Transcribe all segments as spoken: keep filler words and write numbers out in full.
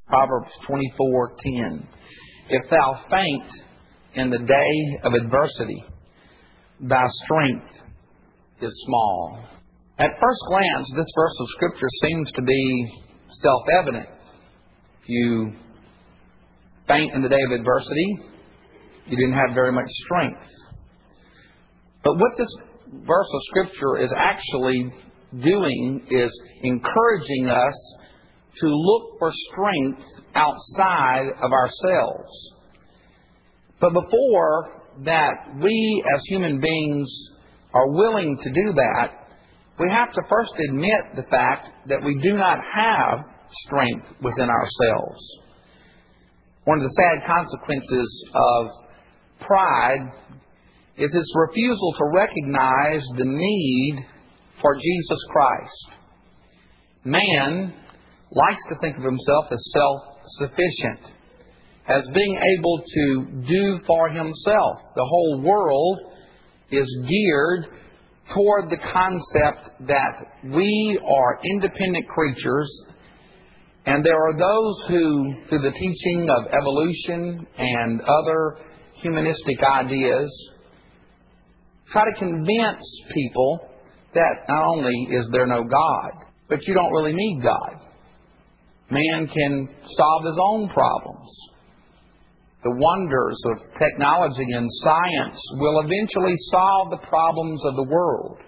Proverbs twenty-four ten. If thou faint in the day of adversity, thy strength is small. At first glance, this verse of Scripture seems to be self-evident. If you faint in the day of adversity, you didn't have very much strength. But what this verse of Scripture is actually doing is encouraging us to look for strength outside of ourselves. But before that, we as human beings are willing to do that, we have to first admit the fact that we do not have strength within ourselves. One of the sad consequences of pride is its refusal to recognize the need for Jesus Christ. Man likes to think of himself as self-sufficient, as being able to do for himself. The whole world is geared toward the concept that we are independent creatures, and there are those who, through the teaching of evolution and other humanistic ideas, try to convince people that not only is there no God, but you don't really need God. Man can solve his own problems. The wonders of technology and science will eventually solve the problems of the world.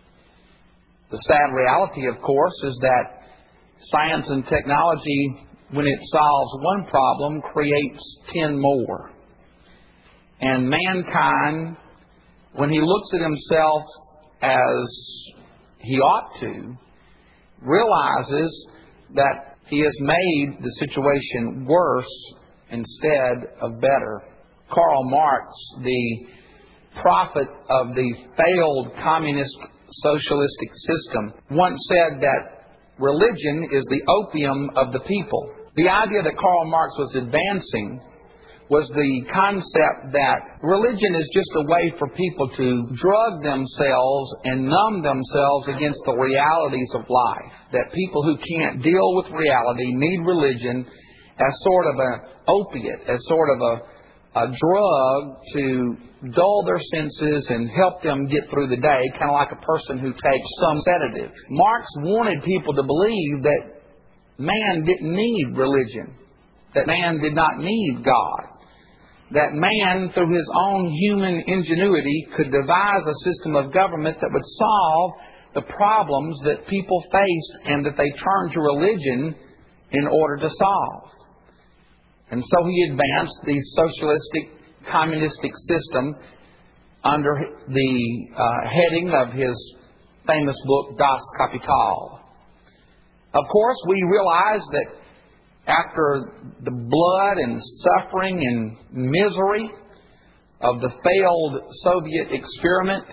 The sad reality, of course, is that science and technology, when it solves one problem, creates ten more. And mankind, when he looks at himself as he ought to, realizes that he has made the situation worse instead of better. Karl Marx, the prophet of the failed communist socialistic system, once said that religion is the opium of the people. The idea that Karl Marx was advancing was the concept that religion is just a way for people to drug themselves and numb themselves against the realities of life. That people who can't deal with reality need religion as sort of an opiate, as sort of a, a drug to dull their senses and help them get through the day, kind of like a person who takes some sedative. Marx wanted people to believe that man didn't need religion, that man did not need God, that man, through his own human ingenuity, could devise a system of government that would solve the problems that people faced and that they turned to religion in order to solve. And so he advanced the socialistic, communistic system under the uh, heading of his famous book, Das Kapital. Of course, we realize that after the blood and suffering and misery of the failed Soviet experiment,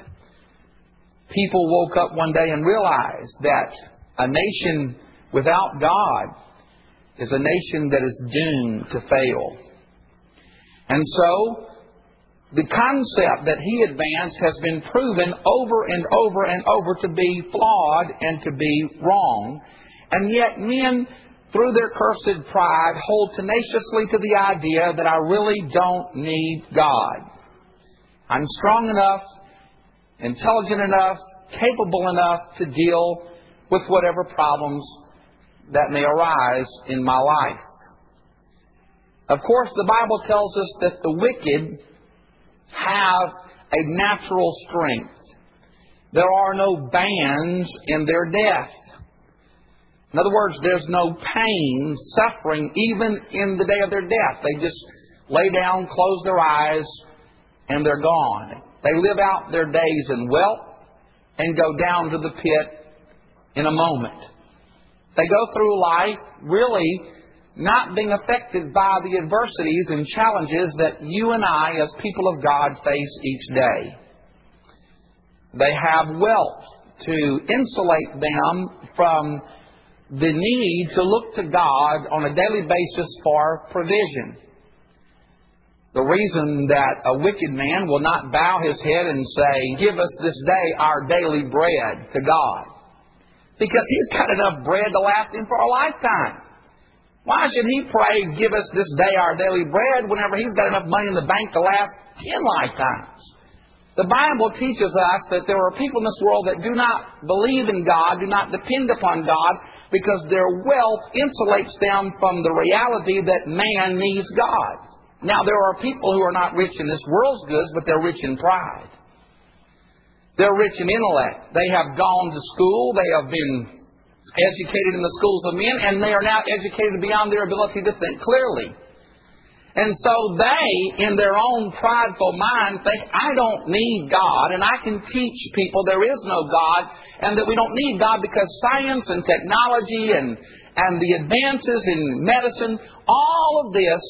people woke up one day and realized that a nation without God is a nation that is doomed to fail. And so, the concept that he advanced has been proven over and over and over to be flawed and to be wrong. And yet men, through their cursed pride, hold tenaciously to the idea that I really don't need God. I'm strong enough, intelligent enough, capable enough to deal with whatever problems that may arise in my life. Of course, the Bible tells us that the wicked have a natural strength. There are no bands in their death. In other words, there's no pain, suffering, even in the day of their death. They just lay down, close their eyes, and they're gone. They live out their days in wealth and go down to the pit in a moment. They go through life really not being affected by the adversities and challenges that you and I, as people of God, face each day. They have wealth to insulate them from the need to look to God on a daily basis for provision. The reason that a wicked man will not bow his head and say, "Give us this day our daily bread," to God, because he's got enough bread to last him for a lifetime. Why should he pray, give us this day our daily bread, whenever he's got enough money in the bank to last ten lifetimes? The Bible teaches us that there are people in this world that do not believe in God, do not depend upon God, because their wealth insulates them from the reality that man needs God. Now, there are people who are not rich in this world's goods, but they're rich in pride. They're rich in intellect. They have gone to school. They have been educated in the schools of men, and they are now educated beyond their ability to think clearly. And so they, in their own prideful mind, think, I don't need God, and I can teach people there is no God, and that we don't need God because science and technology and, and the advances in medicine, all of this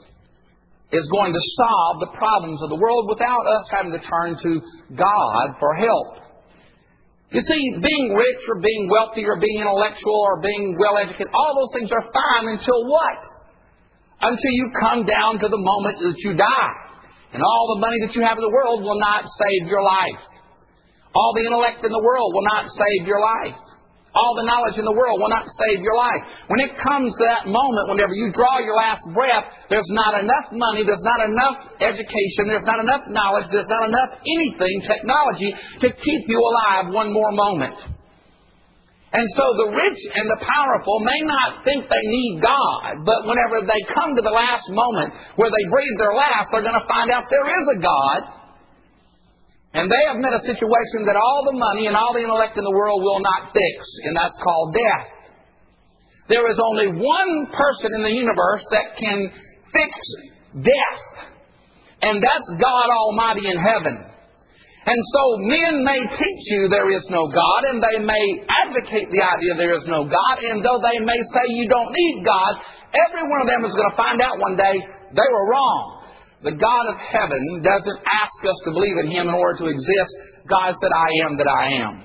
is going to solve the problems of the world without us having to turn to God for help. You see, being rich or being wealthy or being intellectual or being well-educated, all those things are fine until what? Until you come down to the moment that you die. And all the money that you have in the world will not save your life. All the intellect in the world will not save your life. All the knowledge in the world will not save your life. When it comes to that moment, whenever you draw your last breath, there's not enough money, there's not enough education, there's not enough knowledge, there's not enough anything, technology, to keep you alive one more moment. And so the rich and the powerful may not think they need God, but whenever they come to the last moment where they breathe their last, they're going to find out there is a God. And they have met a situation that all the money and all the intellect in the world will not fix, and that's called death. There is only one person in the universe that can fix death, and that's God Almighty in heaven. And so men may teach you there is no God, and they may advocate the idea there is no God, and though they may say you don't need God, every one of them is going to find out one day they were wrong. The God of heaven doesn't ask us to believe in Him in order to exist. God said, I am that I am.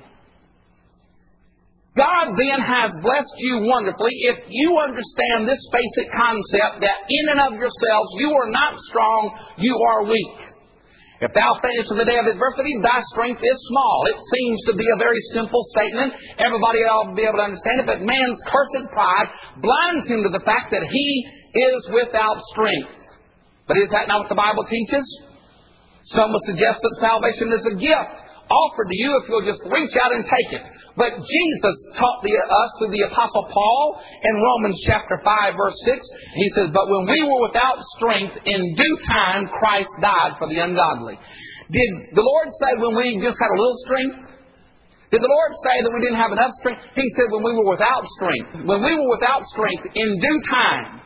God then has blessed you wonderfully if you understand this basic concept that in and of yourselves you are not strong, you are weak. If thou faintest in the day of adversity, thy strength is small. It seems to be a very simple statement. Everybody ought to be able to understand it, but man's cursed pride blinds him to the fact that he is without strength. But is that not what the Bible teaches? Some will suggest that salvation is a gift offered to you if you'll just reach out and take it. But Jesus taught the, us through the Apostle Paul in Romans chapter five, verse six. He says, but when we were without strength, in due time Christ died for the ungodly. Did the Lord say when we just had a little strength? Did the Lord say that we didn't have enough strength? He said when we were without strength. When we were without strength, in due time,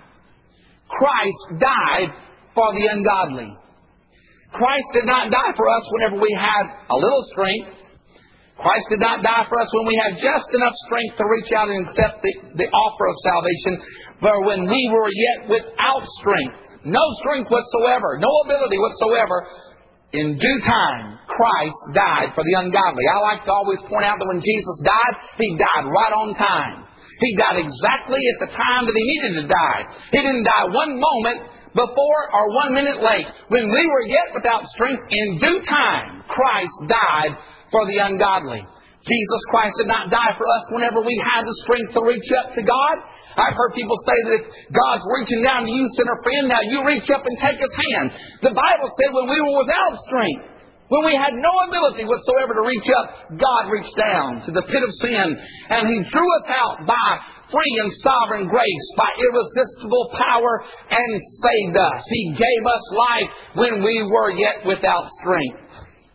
Christ died for the ungodly. Christ did not die for us whenever we had a little strength. Christ did not die for us when we had just enough strength to reach out and accept the, the offer of salvation, but when we were yet without strength, no strength whatsoever, no ability whatsoever, in due time, Christ died for the ungodly. I like to always point out that when Jesus died, He died right on time. He died exactly at the time that He needed to die. He didn't die one moment before or one minute late. When we were yet without strength, in due time, Christ died for the ungodly. Jesus Christ did not die for us whenever we had the strength to reach up to God. I've heard people say that if God's reaching down to you, sinner friend, now you reach up and take His hand. The Bible said when we were without strength, when we had no ability whatsoever to reach up, God reached down to the pit of sin, and He drew us out by free and sovereign grace, by irresistible power, and saved us. He gave us life when we were yet without strength.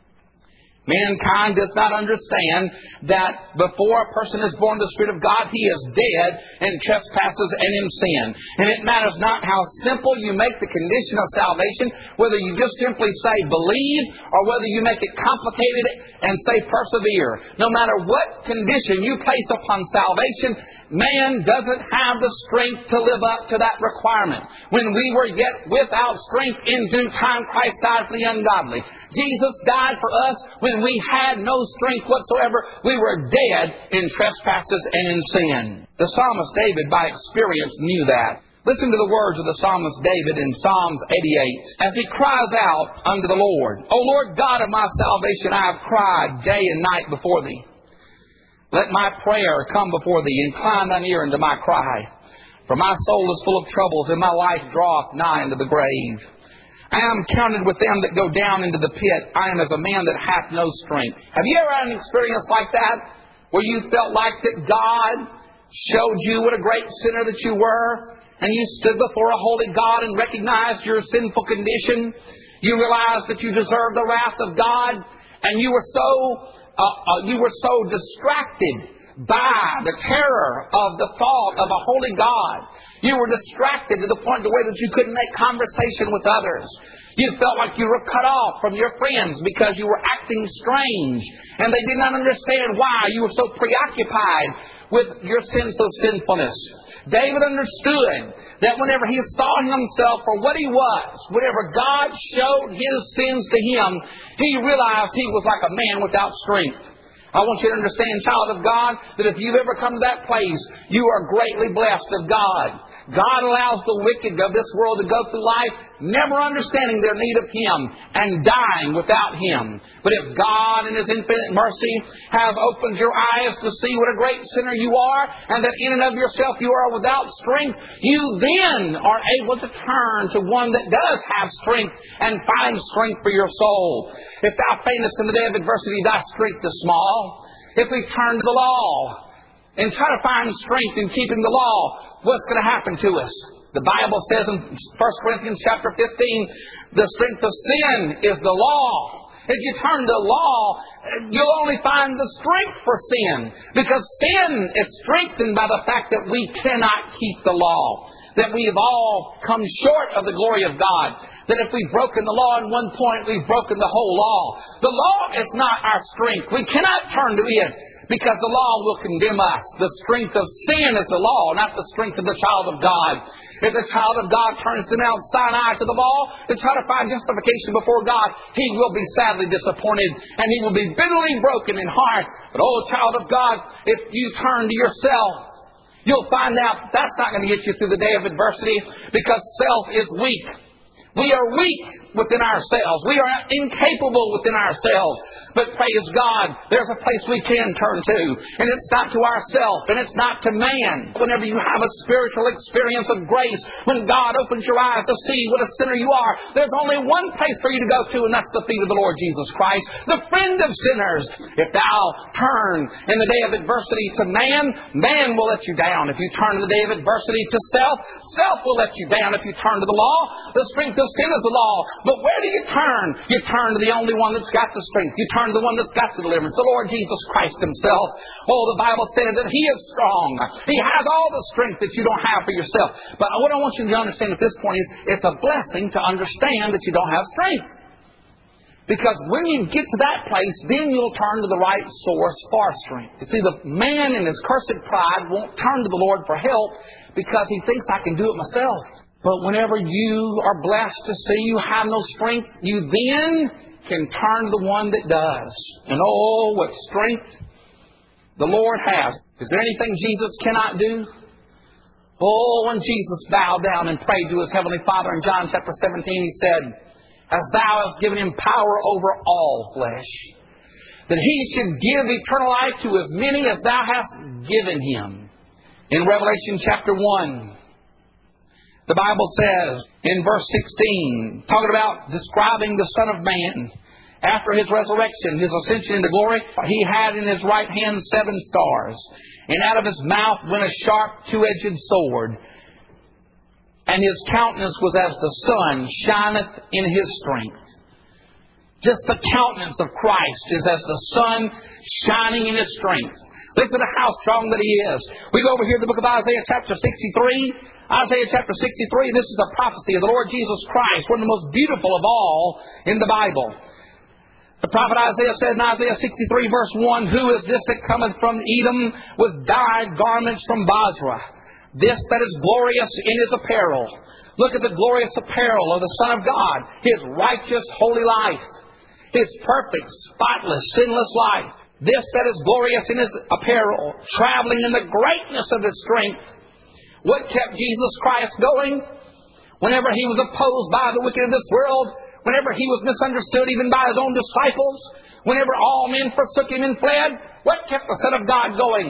Mankind does not understand that before a person is born of the Spirit of God, he is dead in trespasses and in sin. And it matters not how simple you make the condition of salvation, whether you just simply say believe, or whether you make it complicated and say persevere. No matter what condition you place upon salvation, man doesn't have the strength to live up to that requirement. When we were yet without strength, in due time Christ died for the ungodly. Jesus died for us when we had no strength whatsoever. We were dead in trespasses and in sin. The psalmist David, by experience, knew that. Listen to the words of the psalmist David in Psalms eighty-eight. As he cries out unto the Lord, O Lord God of my salvation, I have cried day and night before Thee. Let my prayer come before Thee. Incline Thine ear unto my cry. For my soul is full of troubles, and my life draweth nigh unto the grave. I am counted with them that go down into the pit. I am as a man that hath no strength. Have you ever had an experience like that, where you felt like that God showed you what a great sinner that you were, and you stood before a holy God and recognized your sinful condition? You realized that you deserved the wrath of God, and you were so uh, uh, you were so distracted by the terror of the thought of a holy God. You were distracted to the point to where that you couldn't make conversation with others. You felt like you were cut off from your friends because you were acting strange, and they did not understand why. You were so preoccupied with your sense of sinfulness. David understood that whenever he saw himself for what he was, whenever God showed his sins to him, he realized he was like a man without strength. I want you to understand, child of God, that if you've ever come to that place, you are greatly blessed of God. God allows the wicked of this world to go through life never understanding their need of Him and dying without Him. But if God in His infinite mercy has opened your eyes to see what a great sinner you are, and that in and of yourself you are without strength, you then are able to turn to one that does have strength and find strength for your soul. If thou faintest in the day of adversity, thy strength is small. If we turn to the law and try to find strength in keeping the law, what's going to happen to us? The Bible says in First Corinthians chapter fifteen, the strength of sin is the law. If you turn to law, you'll only find the strength for sin, because sin is strengthened by the fact that we cannot keep the law, that we've all come short of the glory of God, that if we've broken the law in one point, we've broken the whole law. The law is not our strength. We cannot turn to it, because the law will condemn us. The strength of sin is the law, not the strength of the child of God. If the child of God turns to Mount Sinai, to the law, to try to find justification before God, he will be sadly disappointed, and he will be bitterly broken in heart. But, oh, child of God, if you turn to yourself, you'll find out that's not going to get you through the day of adversity, because self is weak. We are weak within ourselves. We are incapable within ourselves. But praise God, there's a place we can turn to. And it's not to ourselves, and it's not to man. Whenever you have a spiritual experience of grace, when God opens your eyes to see what a sinner you are, there's only one place for you to go to, and that's the feet of the Lord Jesus Christ, the friend of sinners. If thou turn in the day of adversity to man, man will let you down. If you turn in the day of adversity to self, self will let you down. If you turn to the law, the strength of sin is the law. But where do you turn? You turn to the only one that's got the strength. You turn to the one that's got the deliverance, the Lord Jesus Christ Himself. Oh, the Bible said that He is strong. He has all the strength that you don't have for yourself. But what I want you to understand at this point is it's a blessing to understand that you don't have strength. Because when you get to that place, then you'll turn to the right source for strength. You see, the man in his cursed pride won't turn to the Lord for help because he thinks, I can do it myself. But whenever you are blessed to see you have no strength, you then can turn to the one that does. And oh, what strength the Lord has. Is there anything Jesus cannot do? Oh, when Jesus bowed down and prayed to His Heavenly Father in John chapter seventeen, He said, as Thou hast given Him power over all flesh, that He should give eternal life to as many as Thou hast given Him. In Revelation chapter one, the Bible says in verse sixteen, talking about describing the Son of Man, after His resurrection, His ascension into glory, He had in His right hand seven stars, and out of His mouth went a sharp two-edged sword, and His countenance was as the sun shineth in His strength. Just the countenance of Christ is as the sun shining in His strength. Listen to how strong that He is. We go over here to the book of Isaiah chapter sixty-three. Isaiah chapter sixty-three, this is a prophecy of the Lord Jesus Christ, one of the most beautiful of all in the Bible. The prophet Isaiah said in Isaiah sixty-three verse one, who is this that cometh from Edom with dyed garments from Basra? This that is glorious in his apparel. Look at the glorious apparel of the Son of God. His righteous, holy life. His perfect, spotless, sinless life. This that is glorious in His apparel, traveling in the greatness of His strength. What kept Jesus Christ going? Whenever He was opposed by the wicked of this world, whenever He was misunderstood even by His own disciples, whenever all men forsook Him and fled, what kept the Son of God going?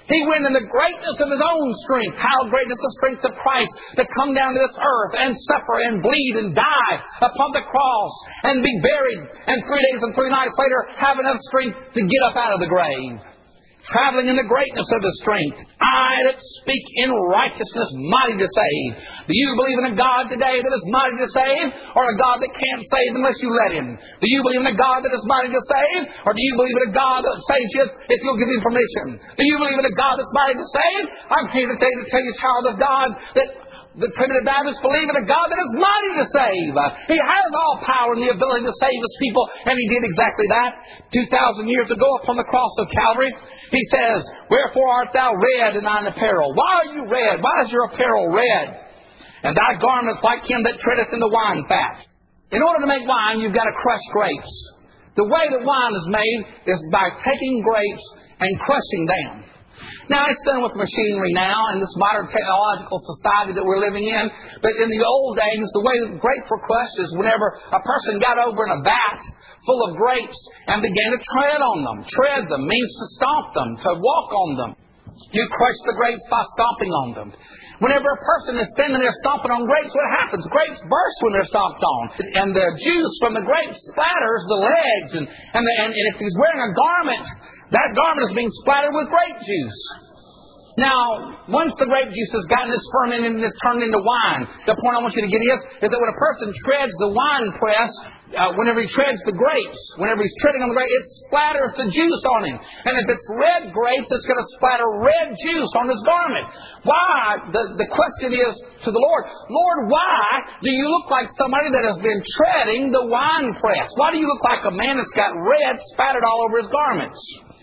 He went in the greatness of His own strength. How greatness of strength of Christ to come down to this earth and suffer and bleed and die upon the cross and be buried, and three days and three nights later have enough strength to get up out of the grave. Traveling in the greatness of His strength. I that speak in righteousness, mighty to save. Do you believe in a God today that is mighty to save, or a God that can't save unless you let Him? Do you believe in a God that is mighty to save, or do you believe in a God that saves you if you'll give Him permission? Do you believe in a God that's mighty to save? I'm here today to tell you, child of God, that the primitive Baptists believe in a God that is mighty to save. He has all power and the ability to save His people, and He did exactly that. Two thousand years ago upon the cross of Calvary, He says, "Wherefore art thou red in thine apparel?" Why are you red? Why is your apparel red? "And thy garments like him that treadeth in the wine fat." In order to make wine, you've got to crush grapes. The way that wine is made is by taking grapes and crushing them. Now, it's done with machinery now in this modern technological society that we're living in. But in the old days, the way that grapes were crushed is whenever a person got over in a vat full of grapes and began to tread on them. Tread them means to stomp them, to walk on them. You crush the grapes by stomping on them. Whenever a person is standing there stomping on grapes, what happens? Grapes burst when they're stomped on. And the juice from the grapes splatters the legs. And, and, the, and, and if he's wearing a garment, that garment is being splattered with grape juice. Now, once the grape juice has gotten this fermented and is turned into wine, the point I want you to get is, is that when a person treads the wine press, uh, whenever he treads the grapes, whenever he's treading on the grapes, it splatters the juice on him. And if it's red grapes, it's going to splatter red juice on his garment. Why? The, the question is to the Lord, Lord, why do you look like somebody that has been treading the wine press? Why do you look like a man that's got red spattered all over his garments?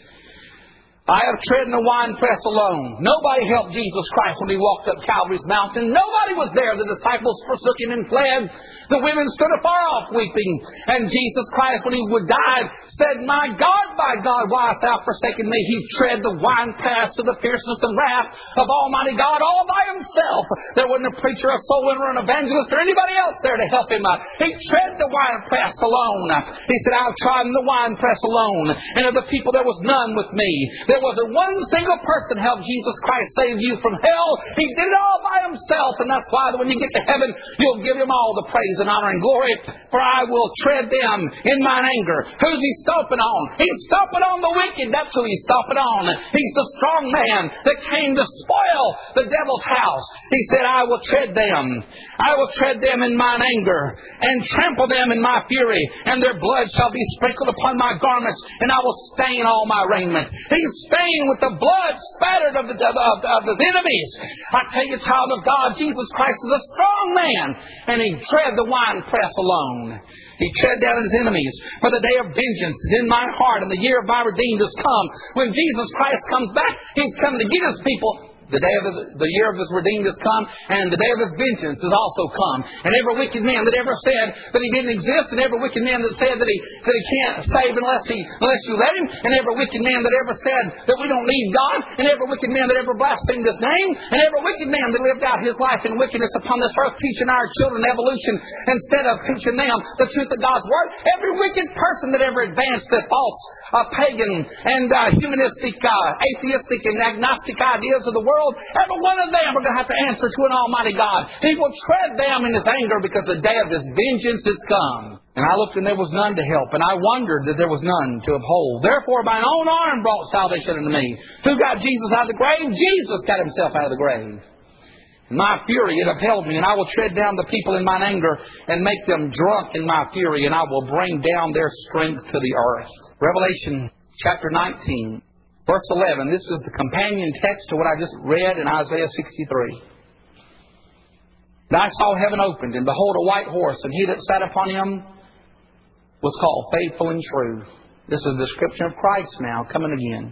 I have trodden the winepress alone. Nobody helped Jesus Christ when He walked up Calvary's mountain. Nobody was there. The disciples forsook Him and fled. The women stood afar off weeping. And Jesus Christ, when He would die, said, "My God, my God, why hast thou forsaken me?" He tread the winepress of the fierceness and wrath of Almighty God all by Himself. There wasn't a preacher, a soul winner, an evangelist, or anybody else there to help Him. He tread the winepress alone. He said, "I've trodden the winepress alone. And of the people there was none with me." There wasn't one single person helped Jesus Christ save you from hell. He did it all by Himself. And that's why when you get to heaven, you'll give Him all the praise and honor and glory. For I will tread them in mine anger. Who's He stomping on? He's stomping on the wicked. That's who He's stomping on. He's the strong man that came to spoil the devil's house. He said, "I will tread them. I will tread them in mine anger and trample them in my fury. And their blood shall be sprinkled upon my garments, and I will stain all my raiment." He's stained with the blood spattered of, the, of, of His enemies. I tell you, child of God, Jesus Christ is a strong man, and He tread the winepress alone. He tread down His enemies. "For the day of vengeance is in my heart, and the year of my redeemed is come." When Jesus Christ comes back, He's coming to get His people. The day of the, the year of His redeemed has come, and the day of His vengeance has also come. And every wicked man that ever said that He didn't exist, and every wicked man that said that He that He can't save unless He unless you let Him, and every wicked man that ever said that we don't need God, and every wicked man that ever blasphemed His name, and every wicked man that lived out his life in wickedness upon this earth, teaching our children evolution instead of teaching them the truth of God's Word. Every wicked person that ever advanced the false, uh, pagan, and uh, humanistic, uh, atheistic, and agnostic ideas of the world, every one of them are going to have to answer to an Almighty God. He will tread them in His anger because the day of His vengeance is come. And I looked, and there was none to help, and I wondered that there was none to uphold. Therefore, mine own arm brought salvation unto me. Who got Jesus out of the grave? Jesus got Himself out of the grave. In my fury it upheld me, and I will tread down the people in mine anger and make them drunk in my fury, and I will bring down their strength to the earth. Revelation chapter nineteen. Verse eleven, this is the companion text to what I just read in Isaiah sixty-three. "And I saw heaven opened, and behold a white horse, and He that sat upon him was called Faithful and True." This is a description of Christ now, coming again.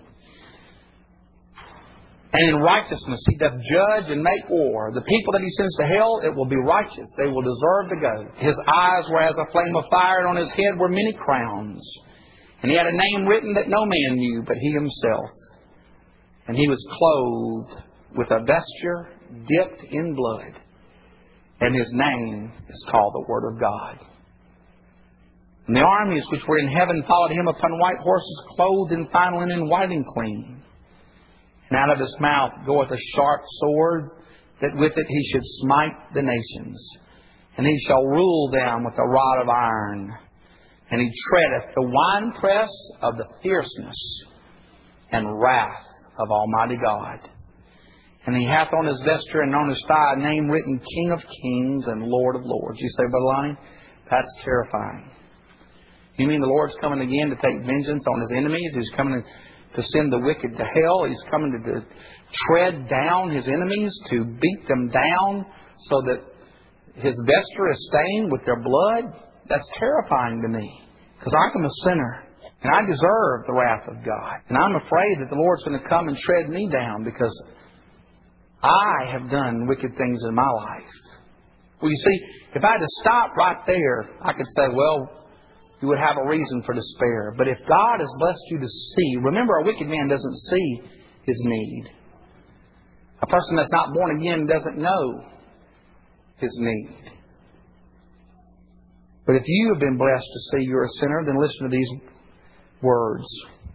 "And in righteousness He doth judge and make war. The people that He sends to hell, it will be righteous. They will deserve to go. His eyes were as a flame of fire, and on His head were many crowns. And He had a name written that no man knew but He Himself. And He was clothed with a vesture dipped in blood. And His name is called the Word of God. And the armies which were in heaven followed Him upon white horses, clothed in fine linen, white and clean. And out of his mouth goeth a sharp sword, that with it he should smite the nations. And he shall rule them with a rod of iron. And he treadeth the winepress of the fierceness and wrath of Almighty God. And he hath on his vesture and on his thigh a name written, King of Kings and Lord of Lords. You say, Brother Lonnie, that's terrifying. You mean the Lord's coming again to take vengeance on his enemies? He's coming to send the wicked to hell. He's coming to, to tread down his enemies, to beat them down so that his vesture is stained with their blood. That's terrifying to me, because I'm a sinner and I deserve the wrath of God. And I'm afraid that the Lord's going to come and tread me down because I have done wicked things in my life. Well, you see, if I had to stop right there, I could say, well, you would have a reason for despair. But if God has blessed you to see, remember, a wicked man doesn't see his need. A person that's not born again doesn't know his need. But if you have been blessed to see you're a sinner, then listen to these words.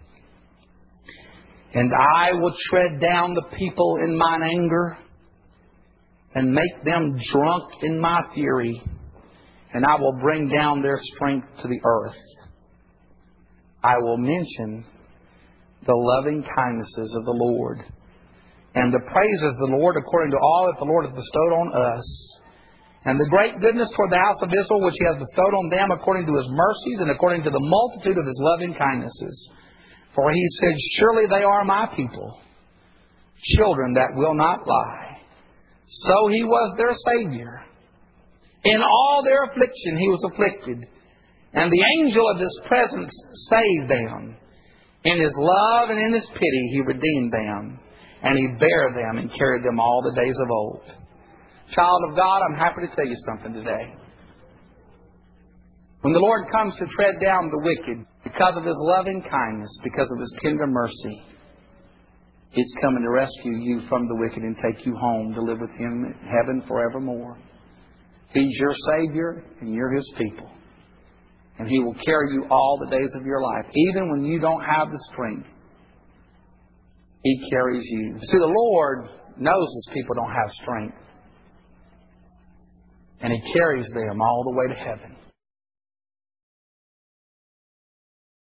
And I will tread down the people in mine anger, and make them drunk in my fury, and I will bring down their strength to the earth. I will mention the loving kindnesses of the Lord, and the praises of the Lord according to all that the Lord hath bestowed on us, and the great goodness toward the house of Israel, which he hath bestowed on them according to his mercies and according to the multitude of his loving kindnesses. For he said, surely they are my people, children that will not lie. So he was their Savior. In all their affliction he was afflicted, and the angel of his presence saved them. In his love and in his pity he redeemed them, and he bare them and carried them all the days of old. Child of God, I'm happy to tell you something today. When the Lord comes to tread down the wicked, because of his loving kindness, because of his tender mercy, he's coming to rescue you from the wicked and take you home to live with him in heaven forevermore. He's your Savior and you're his people. And he will carry you all the days of your life. Even when you don't have the strength, he carries you. See, the Lord knows his people don't have strength, and he carries them all the way to heaven.